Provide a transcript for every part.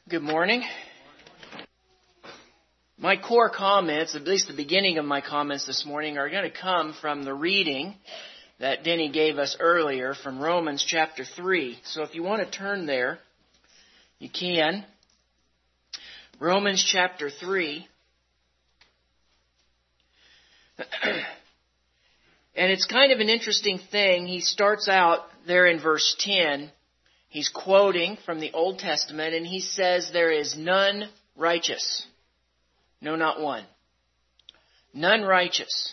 Good morning. My core comments, at least the beginning of my comments this morning, are going to come from the reading that Denny gave us earlier from Romans chapter 3. So if you want to turn there, you can. Romans chapter 3. And it's kind of an interesting thing. He starts out there in verse 10. He's quoting from the Old Testament, and he says, "There is none righteous. No, not one. None righteous."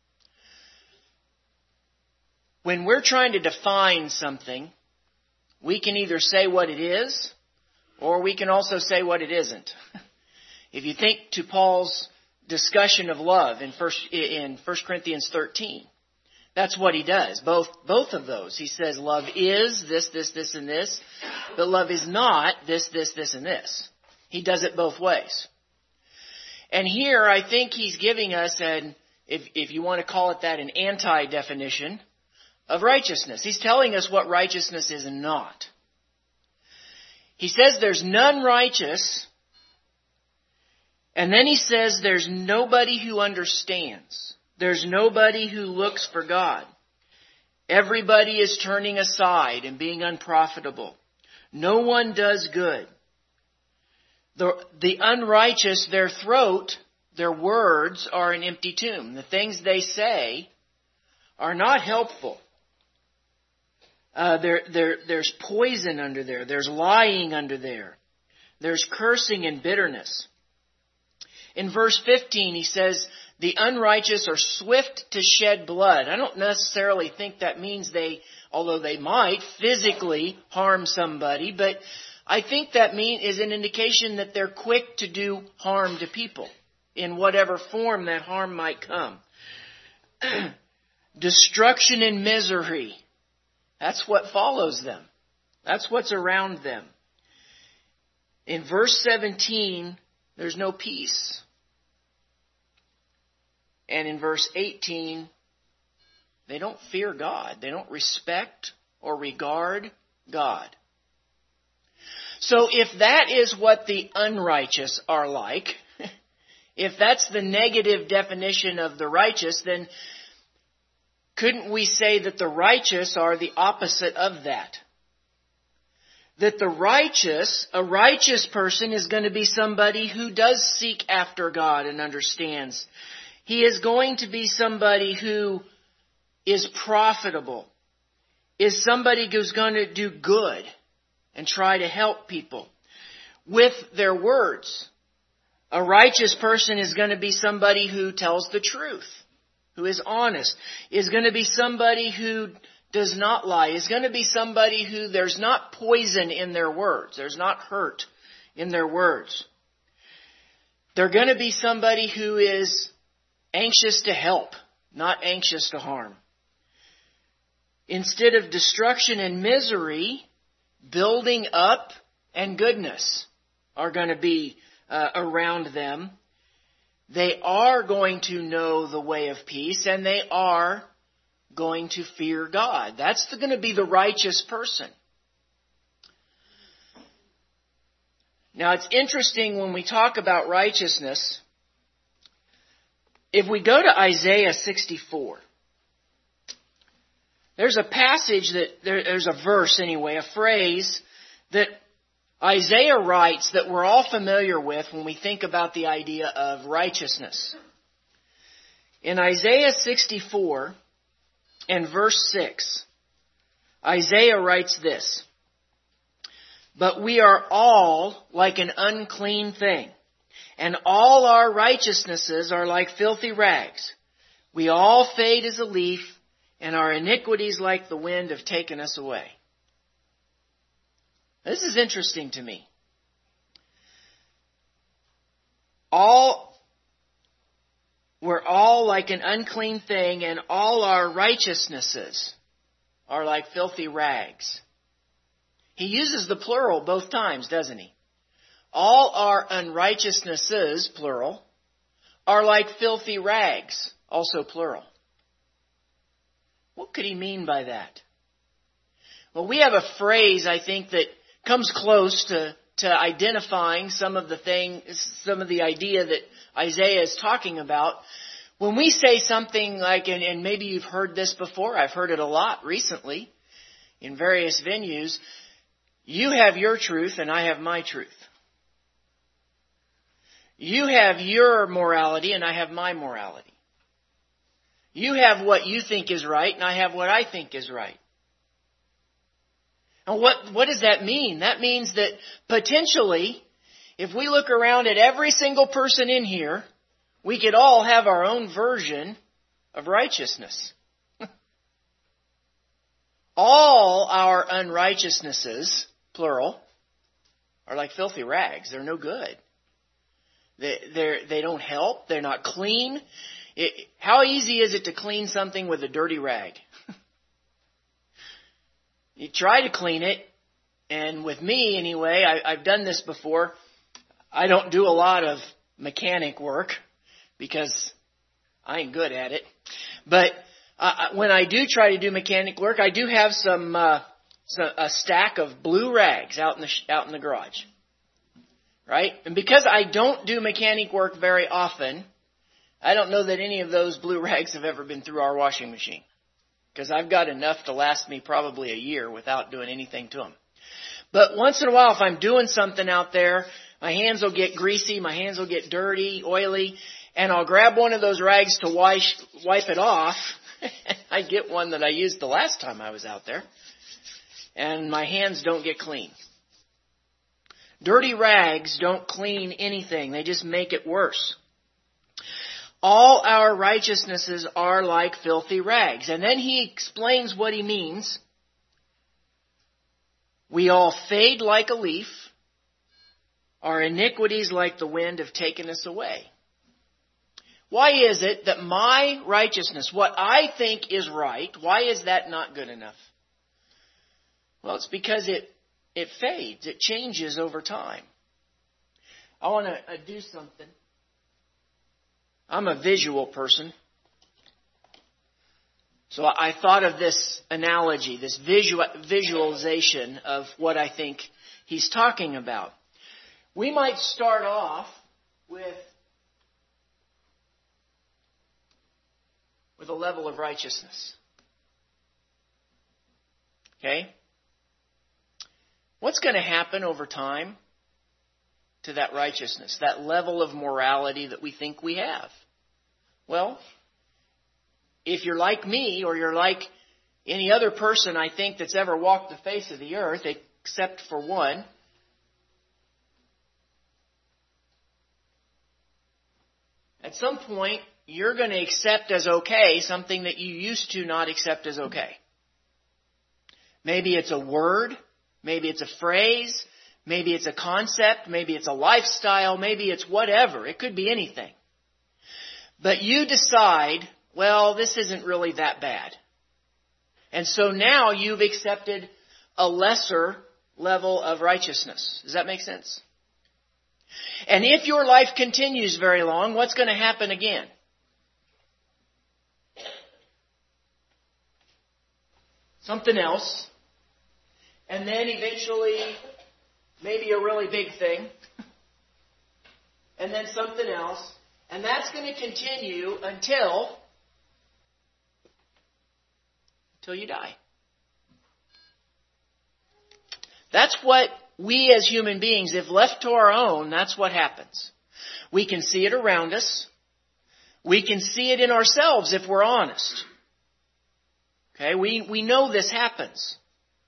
When we're trying to define something, we can either say what it is, or we can also say what it isn't. If you think to Paul's discussion of love in 1 Corinthians 13, that's what he does. Both of those. He says love is this, and this, but love is not this, and this. He does it both ways. And here I think he's giving us if you want to call it that, an anti-definition of righteousness. He's telling us what righteousness is not. He says there's none righteous, and then he says there's nobody who understands. There's nobody who looks for God. Everybody is turning aside and being unprofitable. No one does good. The unrighteous, their throat, their words are an empty tomb. The things they say are not helpful. There's poison under there. There's lying under there. There's cursing and bitterness. In verse 15, he says, the unrighteous are swift to shed blood. I don't necessarily think that means although they might physically harm somebody, but I think that is an indication that they're quick to do harm to people in whatever form that harm might come. Destruction and misery. That's what follows them. That's what's around them. In verse 17, there's no peace. And in verse 18, they don't fear God. They don't respect or regard God. So if that is what the unrighteous are like, if that's the negative definition of the righteous, then couldn't we say that the righteous are the opposite of that? That a righteous person is going to be somebody who does seek after God and understands. He is going to be somebody who is profitable, is somebody who's going to do good and try to help people with their words. A righteous person is going to be somebody who tells the truth, who is honest, is going to be somebody who does not lie, is going to be somebody who there's not poison in their words, there's not hurt in their words. They're going to be somebody who is anxious to help, not anxious to harm. Instead of destruction and misery, building up and goodness are going to be around them. They are going to know the way of peace, and they are going to fear God. That's going to be the righteous person. Now, it's interesting when we talk about righteousness. If we go to Isaiah 64, there's a passage there's a verse anyway, a phrase that Isaiah writes that we're all familiar with when we think about the idea of righteousness. In Isaiah 64 and verse 6, Isaiah writes this, "But we are all like an unclean thing, and all our righteousnesses are like filthy rags. We all fade as a leaf, and our iniquities like the wind have taken us away." This is interesting to me. We're all like an unclean thing, and all our righteousnesses are like filthy rags. He uses the plural both times, doesn't he? All our unrighteousnesses, plural, are like filthy rags, also plural. What could he mean by that? Well, we have a phrase, I think, that comes close to to identifying some of the idea that Isaiah is talking about. When we say something like, and maybe you've heard this before, I've heard it a lot recently in various venues, you have your truth and I have my truth. You have your morality and I have my morality. You have what you think is right and I have what I think is right. And what does that mean? That means that potentially, if we look around at every single person in here, we could all have our own version of righteousness. All our unrighteousnesses, plural, are like filthy rags. They're no good. They don't help. They're not clean. How easy is it to clean something with a dirty rag? You try to clean it, and with me anyway, I've done this before. I don't do a lot of mechanic work because I ain't good at it. But when I do try to do mechanic work, I do have a stack of blue rags out in the garage, right? And because I don't do mechanic work very often, I don't know that any of those blue rags have ever been through our washing machine. Because I've got enough to last me probably a year without doing anything to them. But once in a while, if I'm doing something out there, my hands will get greasy, my hands will get dirty, oily, and I'll grab one of those rags to wipe it off. I get one that I used the last time I was out there, and my hands don't get clean. Dirty rags don't clean anything. They just make it worse. All our righteousnesses are like filthy rags. And then he explains what he means. We all fade like a leaf. Our iniquities like the wind have taken us away. Why is it that my righteousness, what I think is right, why is that not good enough? Well, it's because it fades. It changes over time. I want to do something. I'm a visual person. So I thought of this analogy, this visualization of what I think he's talking about. We might start off with a level of righteousness. Okay? What's going to happen over time to that righteousness, that level of morality that we think we have? Well, if you're like me or you're like any other person I think that's ever walked the face of the earth, except for one, at some point you're going to accept as okay something that you used to not accept as okay. Maybe it's a word, maybe it's a phrase, maybe it's a concept, maybe it's a lifestyle, maybe it's whatever. It could be anything. But you decide, well, this isn't really that bad. And so now you've accepted a lesser level of righteousness. Does that make sense? And if your life continues very long, what's going to happen again? Something else. And then eventually, maybe a really big thing. And then something else. And that's going to continue until you die. That's what we as human beings, if left to our own, that's what happens. We can see it around us. We can see it in ourselves if we're honest. Okay, we know this happens.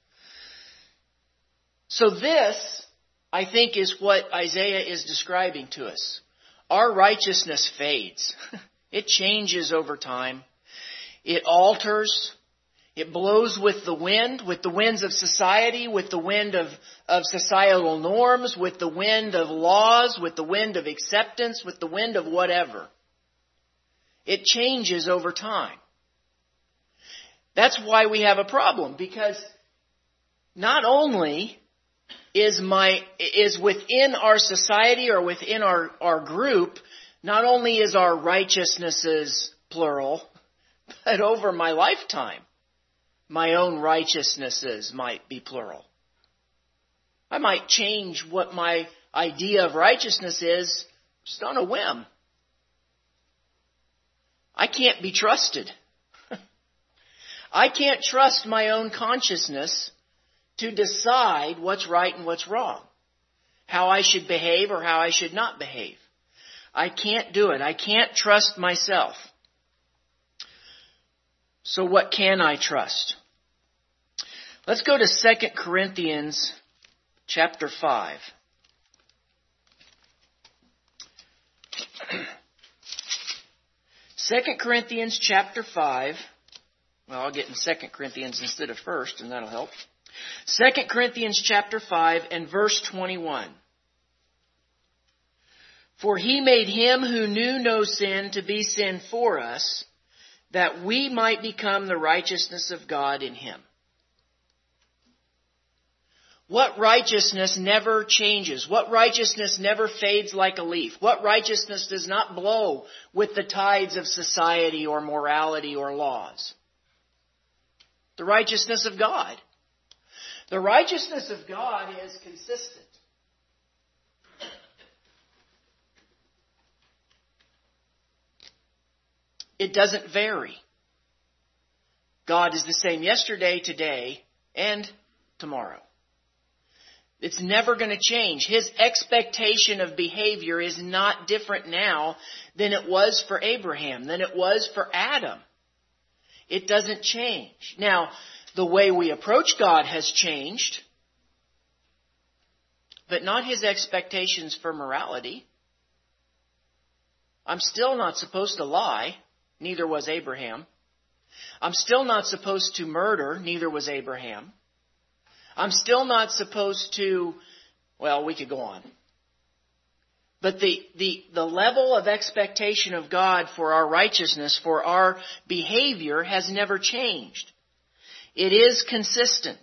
So this, I think, is what Isaiah is describing to us. Our righteousness fades. It changes over time. It alters. It blows with the winds of society, with the wind of societal norms, with the wind of laws, with the wind of acceptance, with the wind of whatever. It changes over time. That's why we have a problem, because not only is within our society or within our group, not only is our righteousnesses plural, but over my lifetime, my own righteousnesses might be plural. I might change what my idea of righteousness is just on a whim. I can't be trusted. I can't trust my own consciousness to decide what's right and what's wrong, how I should behave or how I should not behave. I can't do it. I can't trust myself. So what can I trust? Let's go to 2 Corinthians chapter 5. 2 Corinthians chapter 5. Well, I'll get in 2 Corinthians instead of 1st, and that'll help. 2 Corinthians chapter 5 and verse 21. For he made him who knew no sin to be sin for us, that we might become the righteousness of God in him. What righteousness never changes? What righteousness never fades like a leaf? What righteousness does not blow with the tides of society or morality or laws? The righteousness of God. The righteousness of God is consistent. It doesn't vary. God is the same yesterday, today, and tomorrow. It's never going to change. His expectation of behavior is not different now than it was for Abraham, than it was for Adam. It doesn't change. Now, the way we approach God has changed, but not his expectations for morality. I'm still not supposed to lie. Neither was Abraham. I'm still not supposed to murder. Neither was Abraham. I'm still not supposed to, well, we could go on. But the level of expectation of God for our righteousness, for our behavior, has never changed. It is consistent.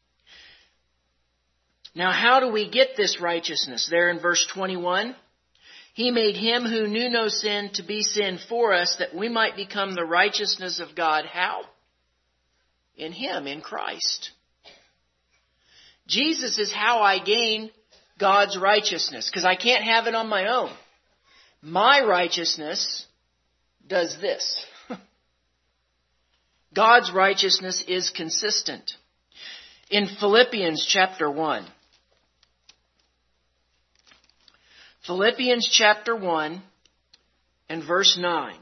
Now, how do we get this righteousness? There in verse 21, he made him who knew no sin to be sin for us, that we might become the righteousness of God. How? In him, in Christ. Jesus is how I gain God's righteousness, because I can't have it on my own. My righteousness does this. God's righteousness is consistent. In Philippians chapter 1. Philippians chapter 1 and verse 9.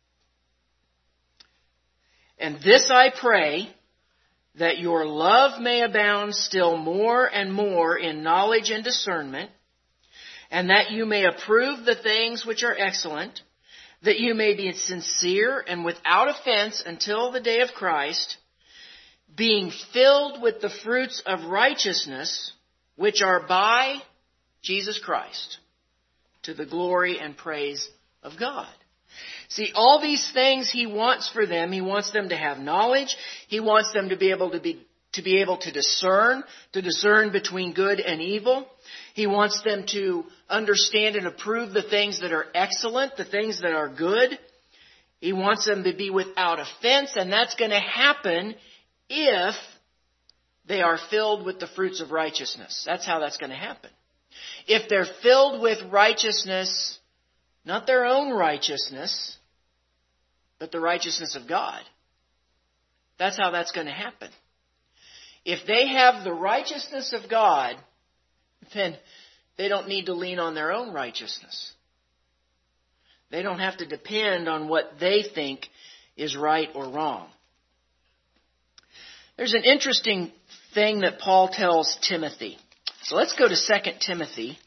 And this I pray, that your love may abound still more and more in knowledge and discernment, and that you may approve the things which are excellent, that you may be sincere and without offense until the day of Christ, being filled with the fruits of righteousness, which are by Jesus Christ, to the glory and praise of God. See, all these things he wants for them. He wants them to have knowledge. He wants them to be able to discern between good and evil. He wants them to understand and approve the things that are excellent, the things that are good. He wants them to be without offense, and that's going to happen if they are filled with the fruits of righteousness. That's how that's going to happen. If they're filled with righteousness, not their own righteousness, but the righteousness of God. That's how that's going to happen. If they have the righteousness of God, then they don't need to lean on their own righteousness. They don't have to depend on what they think is right or wrong. There's an interesting thing that Paul tells Timothy. So let's go to 2 Timothy.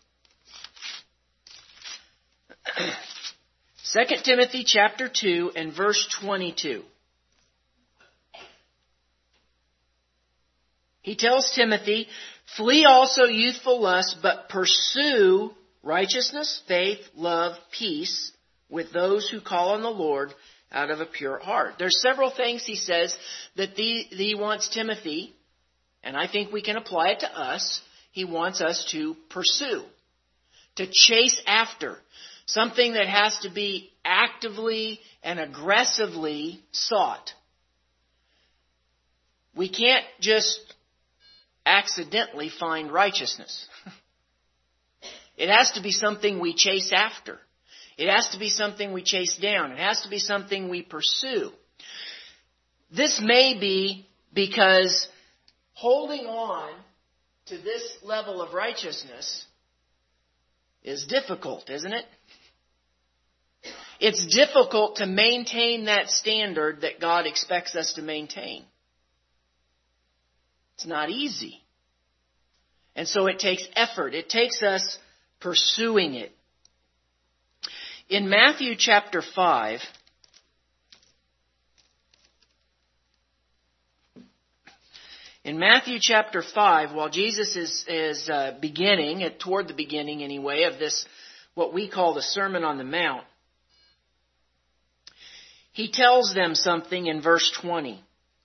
2 Timothy chapter 2 and verse 22. He tells Timothy, flee also youthful lust, but pursue righteousness, faith, love, peace with those who call on the Lord out of a pure heart. There's several things he says that he wants Timothy, and I think we can apply it to us. He wants us to pursue, to chase after. Something that has to be actively and aggressively sought. We can't just accidentally find righteousness. It has to be something we chase after. It has to be something we chase down. It has to be something we pursue. This may be because holding on to this level of righteousness is difficult, isn't it? It's difficult to maintain that standard that God expects us to maintain. It's not easy. And so it takes effort. It takes us pursuing it. In Matthew chapter 5, while Jesus is beginning, toward the beginning anyway, of this, what we call the Sermon on the Mount, he tells them something in verse 20.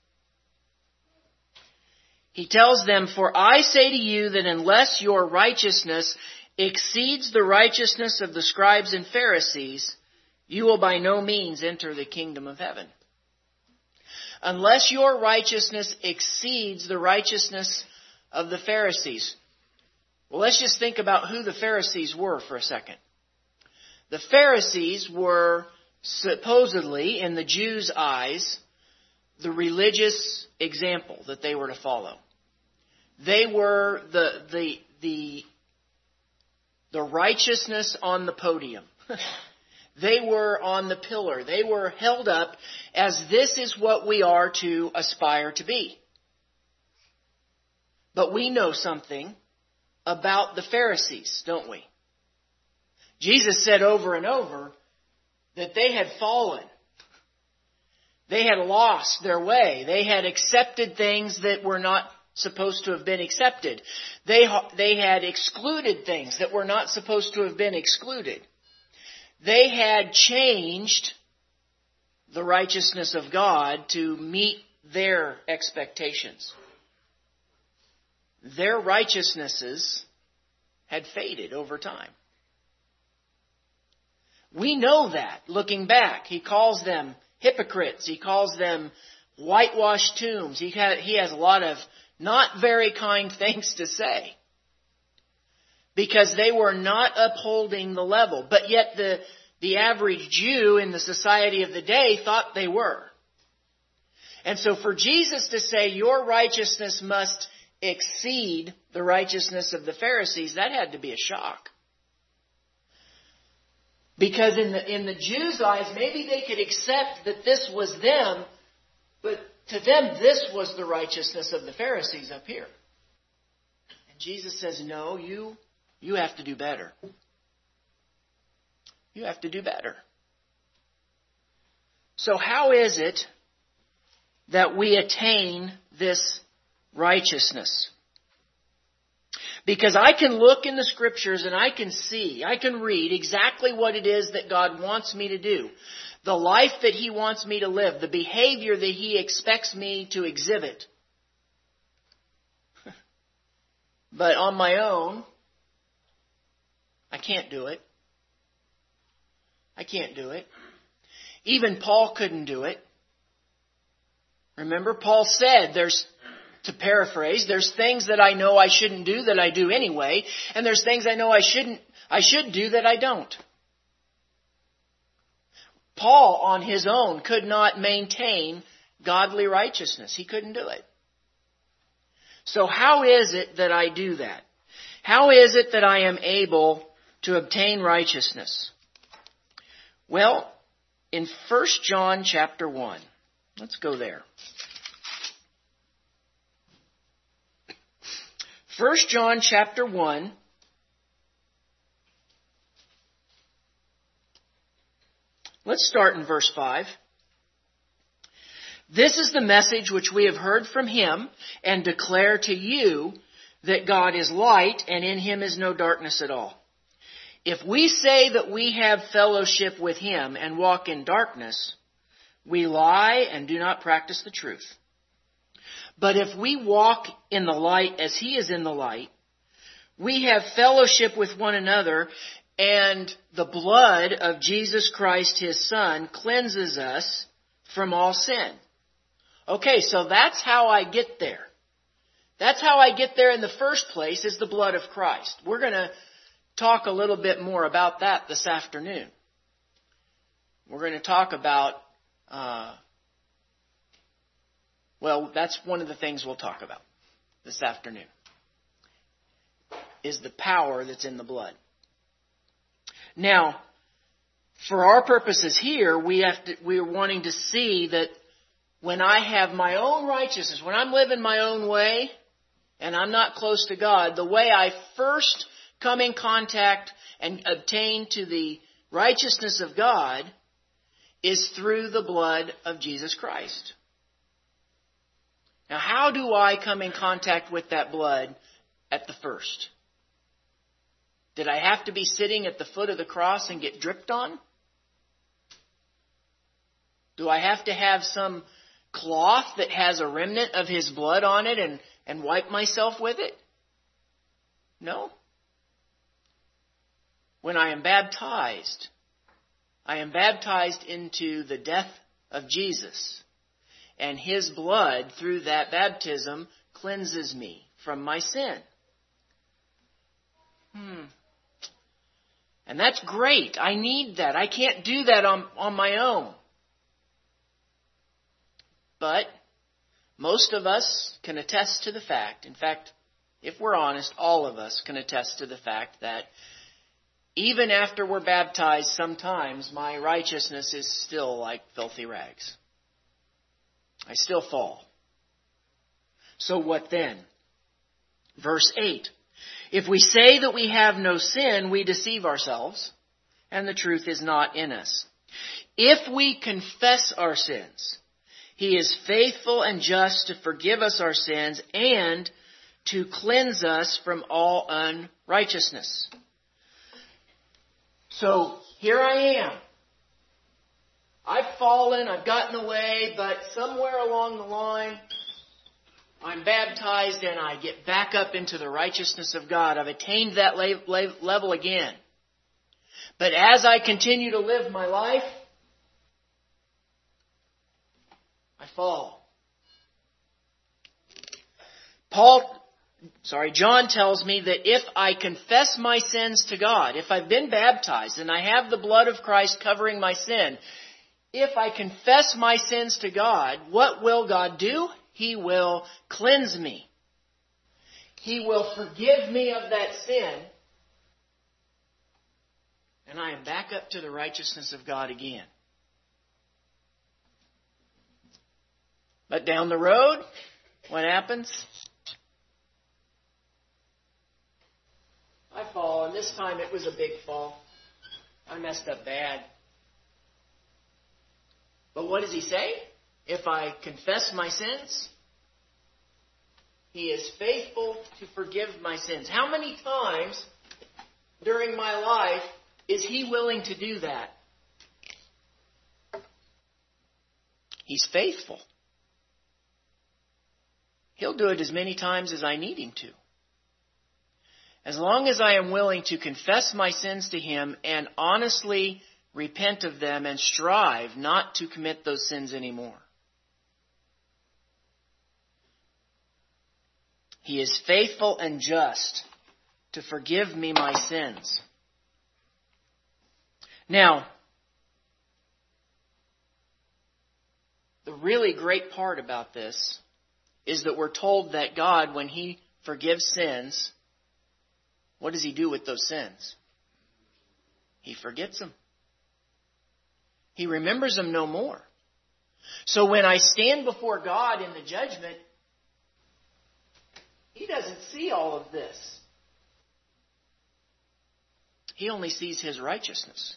He tells them, "For I say to you that unless your righteousness exceeds the righteousness of the scribes and Pharisees, you will by no means enter the kingdom of heaven." Unless your righteousness exceeds the righteousness of the Pharisees. Well, let's just think about who the Pharisees were for a second. The Pharisees were supposedly, in the Jews' eyes, the religious example that they were to follow. They were the righteousness on the podium. They were on the pillar. They were held up as this is what we are to aspire to be. But we know something about the Pharisees, don't we? Jesus said over and over that they had fallen. They had lost their way. They had accepted things that were not supposed to have been accepted. They had excluded things that were not supposed to have been excluded. They had changed the righteousness of God to meet their expectations. Their righteousnesses had faded over time. We know that, looking back. He calls them hypocrites. He calls them whitewashed tombs. He has a lot of not very kind things to say. Because they were not upholding the level. But yet the average Jew in the society of the day thought they were. And so for Jesus to say, your righteousness must exceed the righteousness of the Pharisees, that had to be a shock. Because in the Jews' eyes, maybe they could accept that this was them, but to them this was the righteousness of the Pharisees up here. And Jesus says, no, you have to do better. You have to do better. So how is it that we attain this righteousness? Because I can look in the Scriptures and I can read exactly what it is that God wants me to do. The life that He wants me to live. The behavior that He expects me to exhibit. But on my own, I can't do it. I can't do it. Even Paul couldn't do it. Remember, Paul said, to paraphrase, there's things that I know I shouldn't do that I do anyway, and there's things I know I should do that I don't. Paul, on his own, could not maintain godly righteousness. He couldn't do it. So how is it that I do that? How is it that I am able to obtain righteousness? Well, in 1 John chapter 1, let's go there. 1 John chapter 1, let's start in verse 5. This is the message which we have heard from Him and declare to you, that God is light and in Him is no darkness at all. If we say that we have fellowship with Him and walk in darkness, we lie and do not practice the truth. But if we walk in the light as He is in the light, we have fellowship with one another, and the blood of Jesus Christ, His Son, cleanses us from all sin. Okay, so that's how I get there. That's how I get there in the first place, is the blood of Christ. We're going to talk a little bit more about that this afternoon. We're going to talk about, that's one of the things we'll talk about this afternoon, is the power that's in the blood. Now, for our purposes here, we're wanting to see that when I have my own righteousness, when I'm living my own way, and I'm not close to God, the way I first come in contact and obtain to the righteousness of God is through the blood of Jesus Christ. Now, how do I come in contact with that blood at the first? Did I have to be sitting at the foot of the cross and get dripped on? Do I have to have some cloth that has a remnant of His blood on it and wipe myself with it? No. When I am baptized into the death of Jesus. And His blood, through that baptism, cleanses me from my sin. And that's great. I need that. I can't do that on my own. But most of us can attest to the fact, in fact, if we're honest, all of us can attest to the fact that even after we're baptized, sometimes my righteousness is still like filthy rags. I still fall. So what then? Verse 8. If we say that we have no sin, we deceive ourselves, and the truth is not in us. If we confess our sins, He is faithful and just to forgive us our sins and to cleanse us from all unrighteousness. So here I am. I've fallen, I've gotten away, but somewhere along the line, I'm baptized and I get back up into the righteousness of God. I've attained that level again. But as I continue to live my life, I fall. John tells me that if I confess my sins to God, if I've been baptized and I have the blood of Christ covering my sin, if I confess my sins to God, what will God do? He will cleanse me. He will forgive me of that sin. And I am back up to the righteousness of God again. But down the road, what happens? I fall, and this time it was a big fall. I messed up bad. But what does He say? If I confess my sins, He is faithful to forgive my sins. How many times during my life is He willing to do that? He's faithful. He'll do it as many times as I need Him to. As long as I am willing to confess my sins to Him and honestly repent of them and strive not to commit those sins anymore. He is faithful and just to forgive me my sins. Now, the really great part about this is that we're told that God, when He forgives sins, what does He do with those sins? He forgets them. He remembers them no more. So when I stand before God in the judgment, He doesn't see all of this. He only sees His righteousness.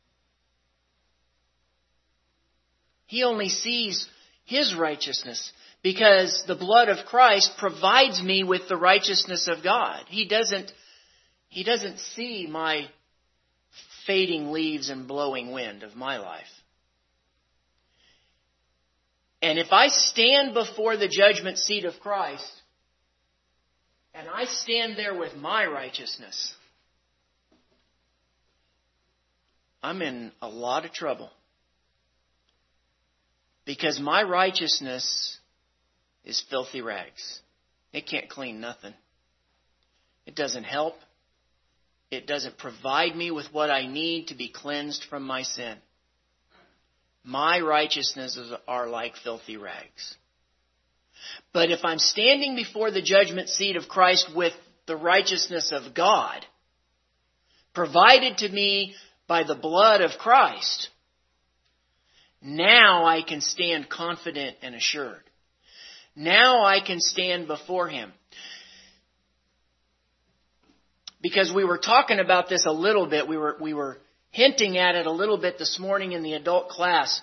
He only sees His righteousness because the blood of Christ provides me with the righteousness of God. He doesn't see my fading leaves and blowing wind of my life. And if I stand before the judgment seat of Christ, and I stand there with my righteousness, I'm in a lot of trouble. Because my righteousness is filthy rags. It can't clean nothing. It doesn't help. It doesn't provide me with what I need to be cleansed from my sin. My righteousnesses are like filthy rags. But if I'm standing before the judgment seat of Christ with the righteousness of God, provided to me by the blood of Christ, now I can stand confident and assured. Now I can stand before Him. Because we were talking about this a little bit. We were hinting at it a little bit this morning in the adult class.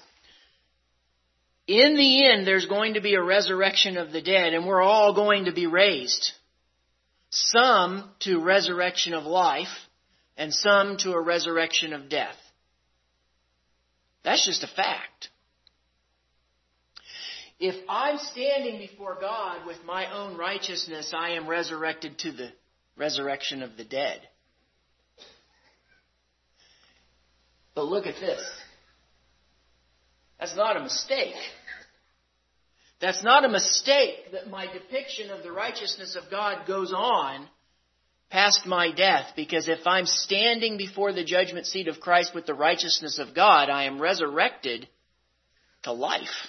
In the end, there's going to be a resurrection of the dead, and we're all going to be raised. Some to resurrection of life, and some to a resurrection of death. That's just a fact. If I'm standing before God with my own righteousness, I am resurrected to the resurrection of the dead. But look at this. That's not a mistake. That's not a mistake that my depiction of the righteousness of God goes on past my death. Because if I'm standing before the judgment seat of Christ with the righteousness of God, I am resurrected to life.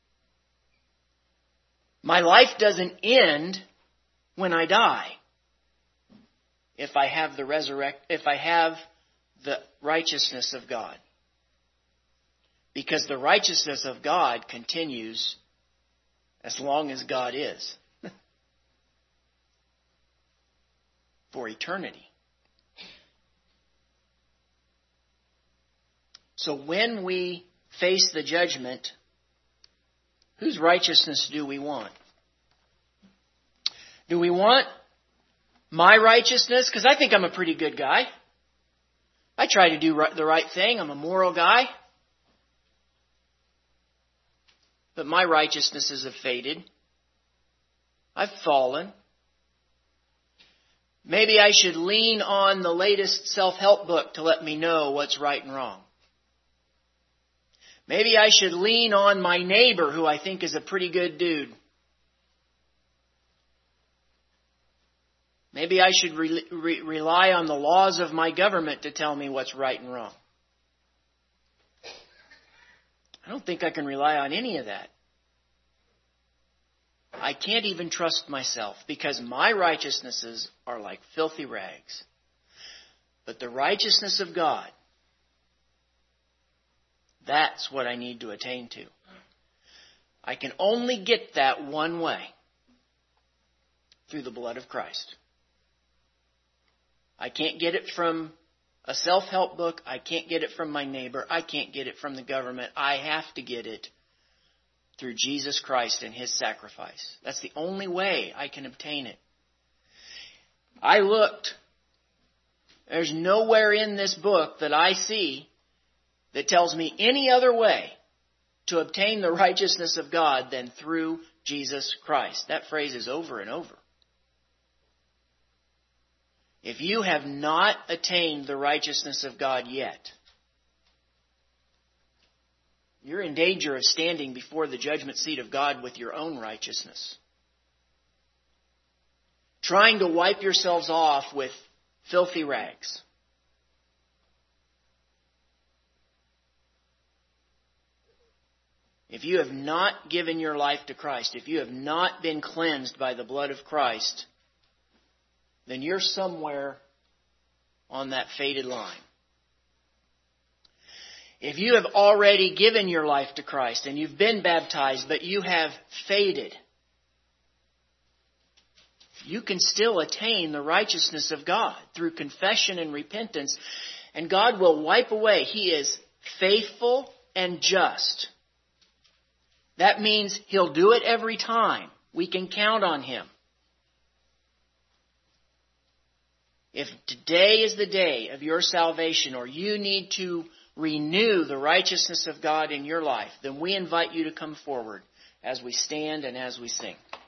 My life doesn't end when I die. If I have the righteousness of God. Because the righteousness of God continues as long as God is. For eternity. So when we face the judgment, whose righteousness do we want? Do we want my righteousness? Because I think I'm a pretty good guy. I try to do the right thing. I'm a moral guy. But my righteousnesses have faded. I've fallen. Maybe I should lean on the latest self-help book to let me know what's right and wrong. Maybe I should lean on my neighbor who I think is a pretty good dude. Maybe I should rely on the laws of my government to tell me what's right and wrong. I don't think I can rely on any of that. I can't even trust myself because my righteousnesses are like filthy rags. But the righteousness of God, that's what I need to attain to. I can only get that one way, through the blood of Christ. I can't get it from a self-help book. I can't get it from my neighbor. I can't get it from the government. I have to get it through Jesus Christ and His sacrifice. That's the only way I can obtain it. I looked. There's nowhere in this book that I see that tells me any other way to obtain the righteousness of God than through Jesus Christ. That phrase is over and over. If you have not attained the righteousness of God yet, you're in danger of standing before the judgment seat of God with your own righteousness. Trying to wipe yourselves off with filthy rags. If you have not given your life to Christ, if you have not been cleansed by the blood of Christ, then you're somewhere on that faded line. If you have already given your life to Christ and you've been baptized, but you have faded, you can still attain the righteousness of God through confession and repentance, and God will wipe away. He is faithful and just. That means He'll do it every time. We can count on Him. If today is the day of your salvation, or you need to renew the righteousness of God in your life, then we invite you to come forward as we stand and as we sing.